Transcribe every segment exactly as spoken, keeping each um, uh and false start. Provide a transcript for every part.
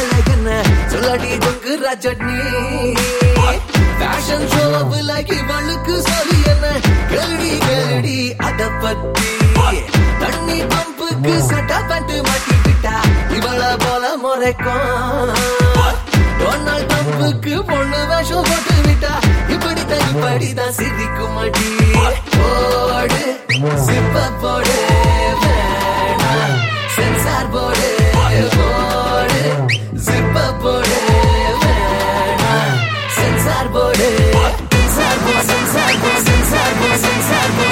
அழகன சொல்லடி தொங்குற சட்னி ஃபேஷன் ஷோவில் இவளுக்கு சொல்லி என்ன கேள்வி கேள்வி அத பத்தி தண்ணி பம்புக்கு சட்டா பட்டு மாட்டிக்கிட்டா இவள போல முறைக்கும் டொனால்ட் ட்ரம்புக்கு பொண்ணு வேஷம் போட்டு விட்டா இப்படிதான் இப்படிதான் சிரிக்கும் மாட்டி போடு சிப்ப போடு வேணா சென்சார் போடு போடு சிப்ப போடு வேணா சென்சார் போடு சென்சார் போ சென்சார் போ சென்சார் போ சென்சார் போ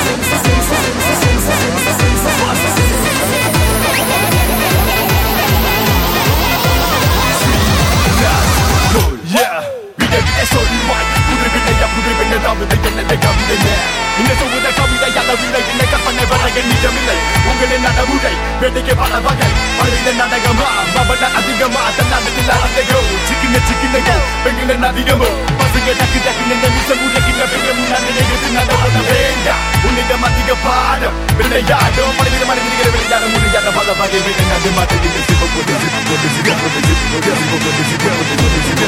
உங்களின் நடைமுறை வேட்டைக்கு பல வகை பழைய நாடகமா மபல அதிகமா தன்னாடத்தில் அழகோ சிக்கின சிக்கினையோ பெண்களின் அதிகமோ பசுங்க டக்கு டக்கு நின்ற மிசம் உலகின்ற பெண்கள் முன்னாடி நடவட வேண்டாம் உன்னிடம் அதிக பாடம் விளையாடும் பல விதமான விதிகளை விளையாட முடியாத பல வகை வேட்டை நடு மாற்றி சிப்ப போட்டு சிப்ப போட்டு சிப்ப போட்டு சிப்ப போட்டு சிப்ப போட்டு சிப்ப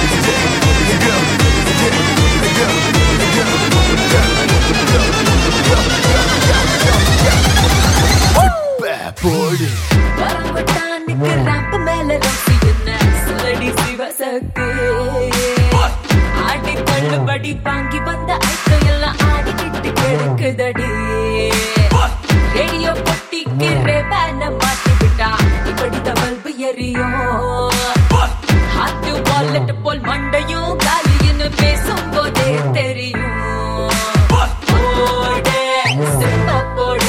போடு வரம்பட்டானுக்கு ராப்பு மேல ரசி என்ன சொல்லடி சிவசக்கு ஆடி தள்ளுபடி வாங்கி வந்த ஐட்டம் எல்லாம் ஆடிக்கிட்டு கிடக்குதடி ரேடியோ பொட்டிக்கு ரேபான மாட்டி விட்டா இப்படி தவல்பு எரியும் ஹாட்டு வாலெட் போல் மண்டையும் காலின்னு பேசும் போதே தெரியும் போடு சிப்ப போடு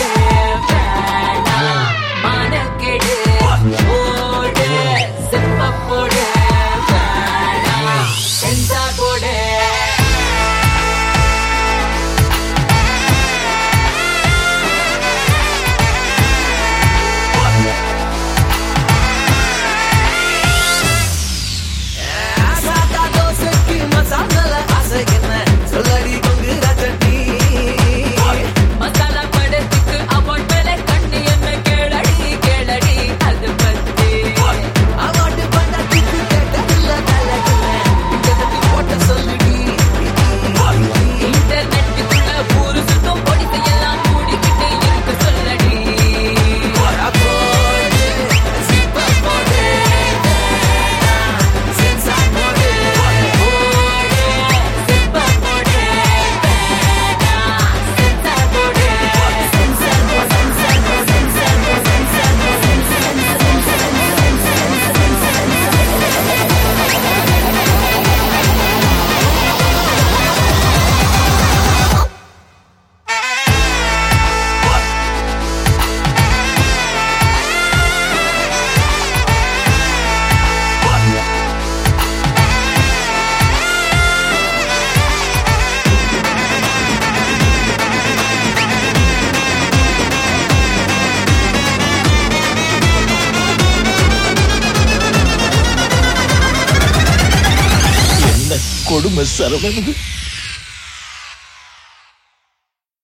கொடுமை சரவணன்